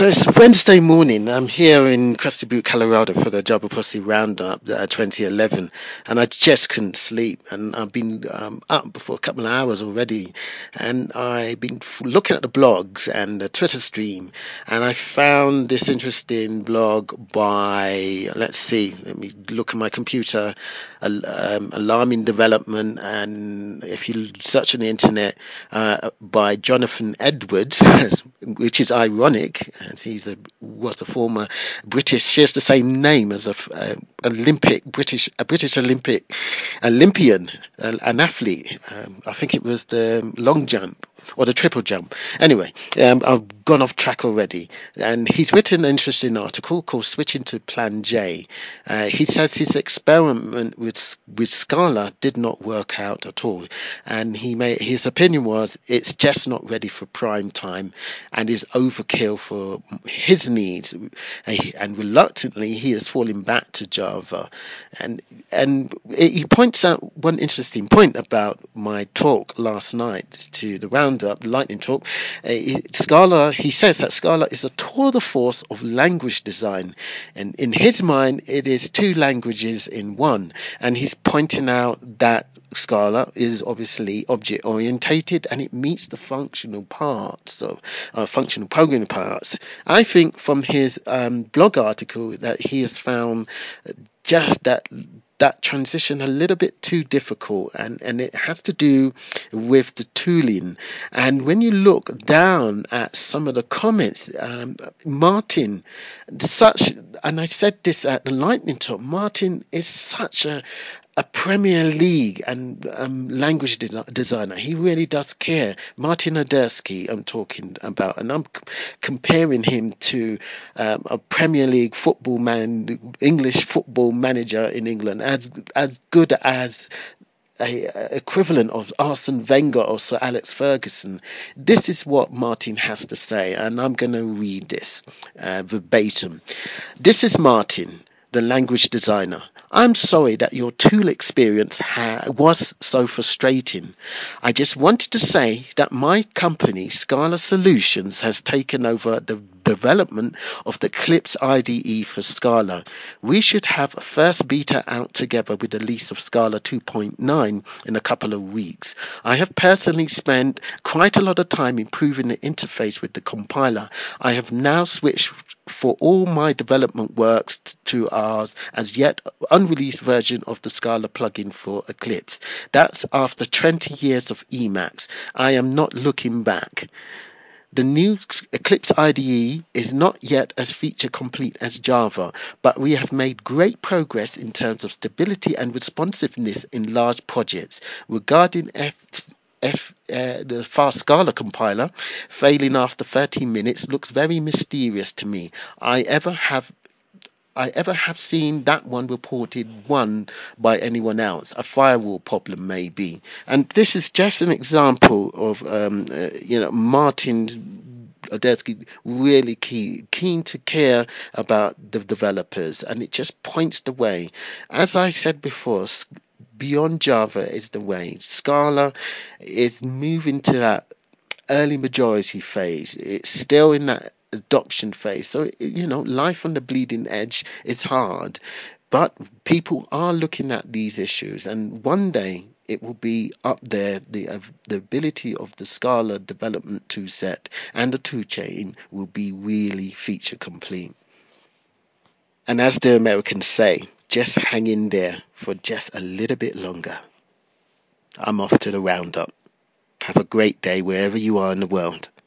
So it's Wednesday morning. I'm here in Crusty Butte, Colorado for the Jabba Pussy Roundup 2011, and I just couldn't sleep. And I've been up for a couple of hours already, and I've been looking at the blogs and the Twitter stream, and I found this interesting blog by, let's see, let me look at my computer, Alarming Development, and if you search on the internet, by Jonathan Edwards, which is ironic, and was a former British, shares the same name as a British Olympian, an athlete. I think it was the long jump or the triple jump. Anyway, I've gone off track already. And he's written an interesting article called "Switching to Plan J." He says his experiment with Scala did not work out at all, and his opinion was it's just not ready for prime time, and is overkill for his needs. And reluctantly, he is falling back to Java. And he points out one interesting point about my talk last night to the Roundup, the Lightning Talk. Scala, he says that Scala is a tour de force of language design, and in his mind, it is two languages in one. And he's pointing out that Scala is obviously object orientated, and it meets the functional parts of functional programming parts. I think from his blog article that he has found just that transition a little bit too difficult, and it has to do with the tooling. And when you look down at some of the comments, Martin, and I said this at the Lightning Talk, Martin is such a Premier League and language designer. He really does care. Martin Odersky, I'm talking about, and I'm comparing him to a Premier League English football manager in England, as good as a equivalent of Arsene Wenger or Sir Alex Ferguson. This is what Martin has to say, and I'm going to read this verbatim. This is Martin, the language designer. I'm sorry that your tool experience was so frustrating. I just wanted to say that my company, Scala Solutions, has taken over the development of the Eclipse IDE for Scala. We should have a first beta out together with the release of Scala 2.9 in a couple of weeks. I have personally spent quite a lot of time improving the interface with the compiler. I have now switched for all my development works to ours as yet unreleased version of the Scala plugin for Eclipse. That's after 20 years of Emacs. I am not looking back. The new Eclipse IDE is not yet as feature complete as Java, but we have made great progress in terms of stability and responsiveness in large projects. Regarding the fast Scala compiler, failing after 13 minutes looks very mysterious to me. I ever have seen that one reported won by anyone else. A firewall problem, maybe. And this is just an example of, Martin Odersky really keen to care about the developers, and it just points the way. As I said before, beyond Java is the way. Scala is moving to that early majority phase. It's still in that adoption phase. So, life on the bleeding edge is hard, but people are looking at these issues, and one day it will be up there. The ability of the Scala development tool set and the tool chain will be really feature complete. And as the Americans say, just hang in there for just a little bit longer. I'm off to the Roundup. Have a great day wherever you are in the world.